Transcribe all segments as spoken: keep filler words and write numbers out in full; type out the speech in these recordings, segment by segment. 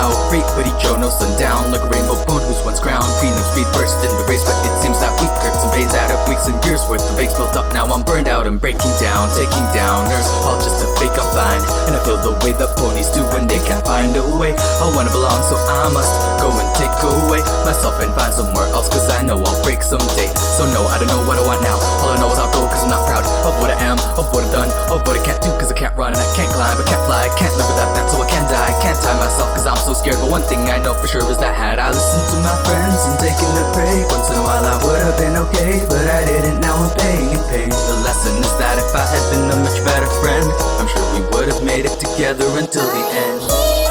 out. Great buddy Joe, no sundown, like a rainbow bone who's once crowned. Phoenix speed burst in the race, but it seems that we curves and fades out of weeks and years worth of fakes built up. Now I'm burned out and breaking down, taking downers, all just a fake I'm fine. And I feel the way the ponies do when they can't find a way. I wanna belong, so I must go and take away myself and find somewhere else, cause I know I'll break someday. So no, I don't know what I want now. All I know is I'll go cause I'm not proud of what I am, of what I've done, of what I can't do, cause I can't run and I can't climb, I can't fly, I can't live without that, so I can die. I can't tie myself cause I'm so scared, but one thing I know for sure is that had I listened to my friends and taken a break, once in a while I would have been okay, but I didn't. Now I'm paying and paying. The lesson is that if I had been a much better friend, I'm sure we would have made it together until the end.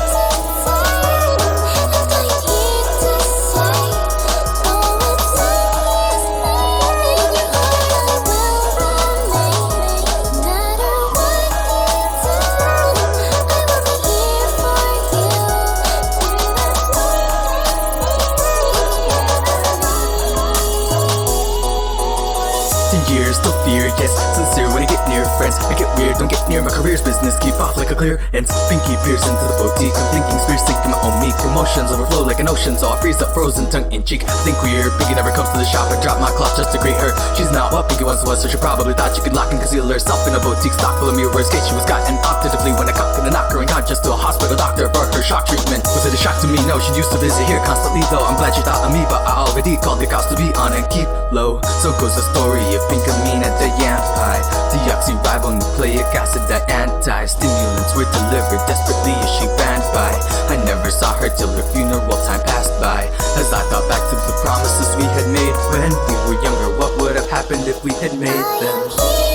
Years, still fear, yes, sincere when I get near friends. I get weird, don't get near my career's business, keep off like a clear ends. Pinky pierce into the boutique, I'm thinking spears sink in my own meek. Emotions overflow like an ocean, so I freeze up frozen tongue in cheek. I think weird, Pinky never comes to the shop, I drop my cloth just to greet her. She's not what Pinky once was, so she probably thought she could lock and conceal herself in a boutique stock full of mirrors. Case she was gotten octatively when I cocked and knocked her unconscious to a hospital doctor for her shock treatment. Was it a shock to me? No, she used to visit here constantly though. I'm glad she thought of me, but I already called the cops to be on and keep low. So goes the story of Pinkamena the yam pie. Deoxyribonucleic acid, that anti-stimulants were delivered desperately as she ran by. I never saw her till her funeral, time passed by. As I thought back to the promises we had made when we were younger, what would have happened if we had made them?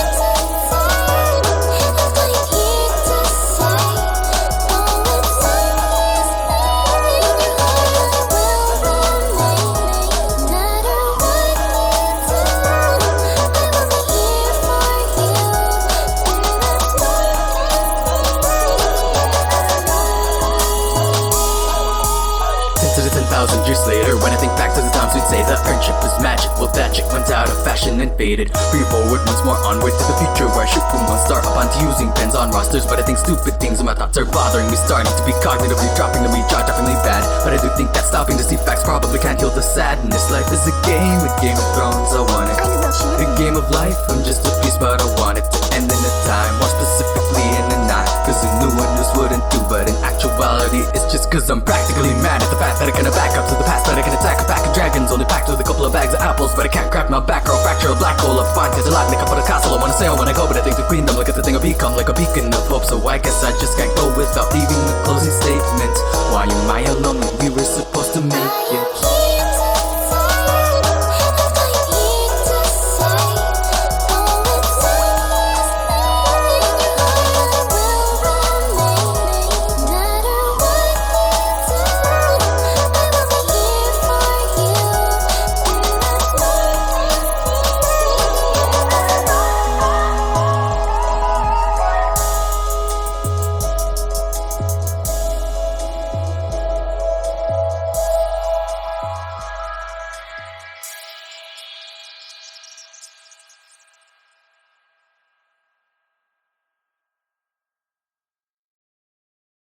ten thousand years later, when I think back to the times we'd say the friendship was magic, well that chick went out of fashion and faded. Free forward once more, onward to the future, where I shoot from one star up onto using pens on rosters. But I think stupid things and my thoughts are bothering me, starting to be cognitively dropping to me, jaw-droppingly bad. But I do think that stopping to see facts probably can't heal the sadness. Life is a game, a Game of Thrones, I want it. A game of life, I'm just a piece, but I want it to end in a time, more specifically in a night. Cause a new one just wouldn't do, but in actuality it's just cause I'm practically mad at the fact that I can back up to the past, that I can attack a pack of dragons only packed with a couple of bags of apples. But I can't crack my back or I'll fracture a black hole. I'm fine cause I like make up for the castle. I wanna sail when I go, but I think the queendom, look at the thing, I'll become like a beacon of hope. So I guess I just can't go without leaving a closing statement. Why am I alone when we were supposed to make it?